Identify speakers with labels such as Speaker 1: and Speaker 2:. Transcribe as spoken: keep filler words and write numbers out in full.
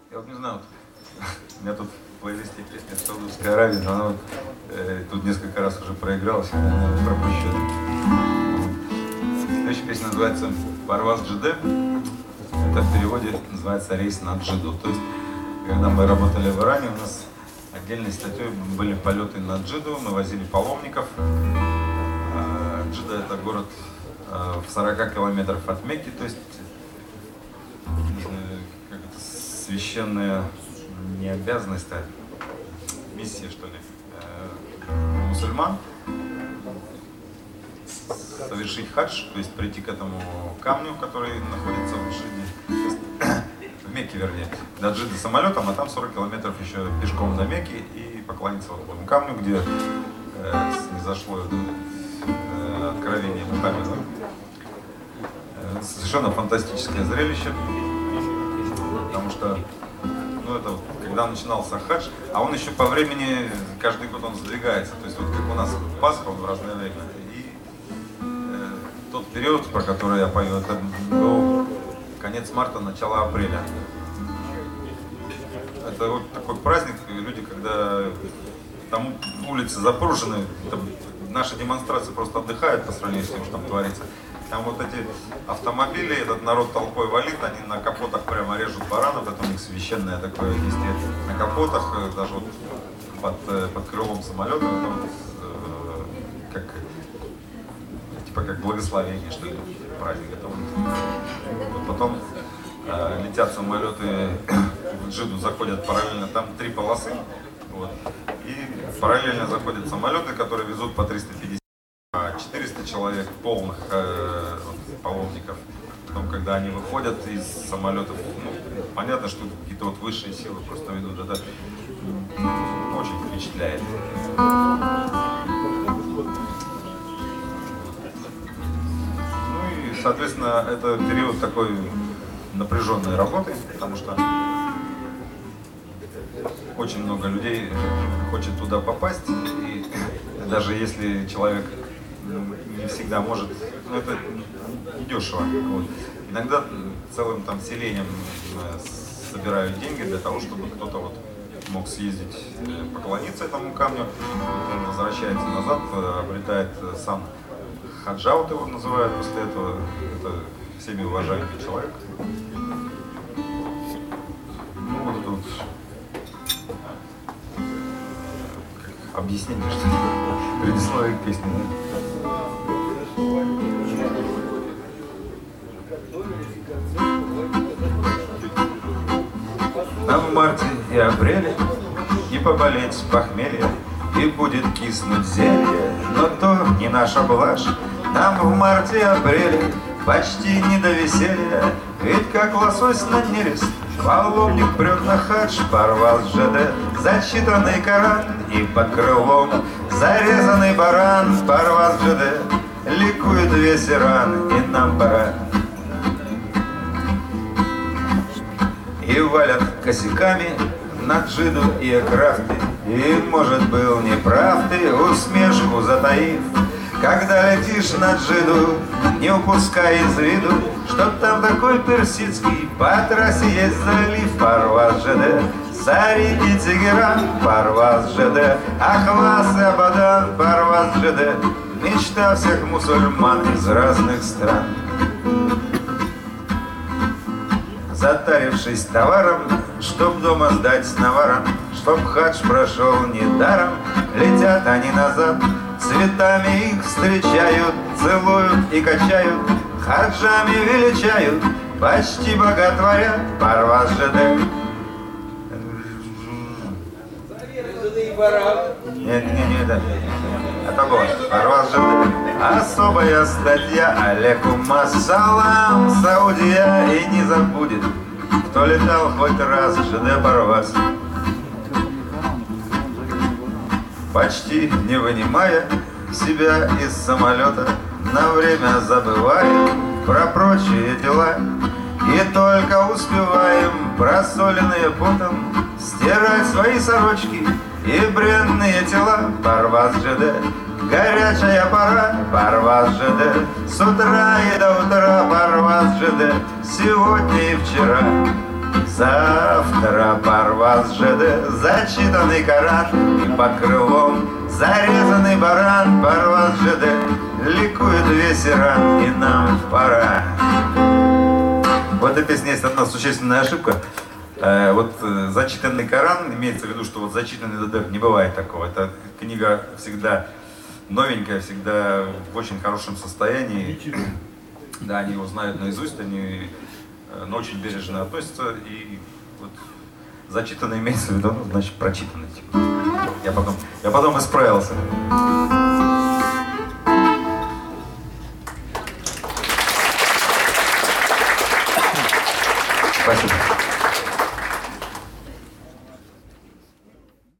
Speaker 1: Я вот не знаю, вот, у меня тут в плейлисте песня Саудовской Аравии, но она вот, э, тут несколько раз уже проигралась, я, наверное, пропущу. Следующая песня называется «Парваз Джидде». Это в переводе называется «Рейс на Джиду». То есть, когда мы работали в Иране, у нас отдельной статьей были полеты на Джиду, мы возили паломников. Джидда — это город в сорока километрах от Мекки, то есть как это, священная не обязанность, а миссия, что ли, мусульман совершить хадж, то есть прийти к этому камню, который находится в Джидде, в Мекке, вернее, до Джидды самолетом, а там сорок километров еще пешком до Мекки, и поклониться вот этому камню, где э, снизошло э, откровение Мухаммеда. Э, совершенно фантастическое зрелище, потому что, ну, это вот, когда начинался хадж, а он еще по времени, каждый год он сдвигается, то есть вот как у нас Пасха, он в разное время. И э, тот период, про который я пою, это был конец марта, начало апреля. Это вот такой праздник, люди, когда там улицы запружены, там наши демонстрации просто отдыхают по сравнению с тем, что там творится. Там вот эти автомобили, этот народ толпой валит, они на капотах прямо режут баранов, это у них священное такое действие. На капотах, даже вот под, под крылом самолета, это вот, э, как, типа как благословение, что ли, праздник. Это вот, вот потом э, летят самолеты, в Джидду заходят параллельно, там три полосы, вот, и параллельно заходят самолеты, которые везут по триста пятьдесят четыреста человек полных э, вот, паломников. Потом, когда они выходят из самолетов, ну, понятно, что какие-то вот высшие силы просто ведут, это очень впечатляет. Ну и, соответственно, это период такой напряженной работы, потому что очень много людей хочет туда попасть, и даже если человек не всегда может, ну, это не дешево. Вот. Иногда целым там селением собирают деньги для того, чтобы кто-то вот мог съездить, поклониться этому камню, вот он возвращается назад, обретает сан хаджа, вот его называют после этого, это всеми уважаемый человек. Ну вот это вот объяснение, что ли, предисловие к песне. Нам в марте и апреле не поболеть с похмелья, и будет киснуть зелье, но то не наша блажь. Нам в марте и апреле почти не до веселья, ведь как лосось на нерест паломник прет на хадж. Парваз Джидде, зачитанный Коран, и под крылом зарезанный баран. Парваз Джидде, ликует весь Иран, и нам пора. И валят косяками на Джиду и Экрафты, и, может, был неправ ты, усмешку затаив. Когда летишь на Джиду, не упускай из виду, что там такой персидский, по трассе есть залив. Парваз Джидде, Сари и Тегеран. Парваз Джидде, Ахваз и Абадан. Парваз Джидде, мечта всех мусульман из разных стран. Затарившись товаром, чтоб дома сдать с наваром, чтоб хадж прошел недаром, летят они назад. Цветами их встречают, целуют и качают, хаджами величают, почти боготворят. Парваз Джидде. Нет, нет, нет, это, это голос. Парваз Джидде. Особая статья, алейкум ассалам, Саудия, и не забудет, кто летал хоть раз в Джидде Парваз. Почти не вынимая себя из самолета, на время забываем про прочие дела, и только успеваем, просоленные потом, стирать свои сорочки и бренные тела. Парваз Джидде, горячая пора. Парваз Джидде, с утра и до утра. Парваз Джидде, сегодня и вчера. Завтра Парваз ЖД, зачитанный Коран, и под крылом зарезанный баран. Парваз ЖД, ликует весь Иран, и нам пора. В этой песне есть одна существенная ошибка. Э, вот э, зачитанный Коран, имеется в виду, что вот зачитанный ДД, не бывает такого. Эта книга всегда новенькая, всегда в очень хорошем состоянии. Да, они его знают наизусть, они э, но очень бережно относятся. И вот зачитанный имеется в виду, ну, значит прочитанный. Типа. Я потом, я потом исправился.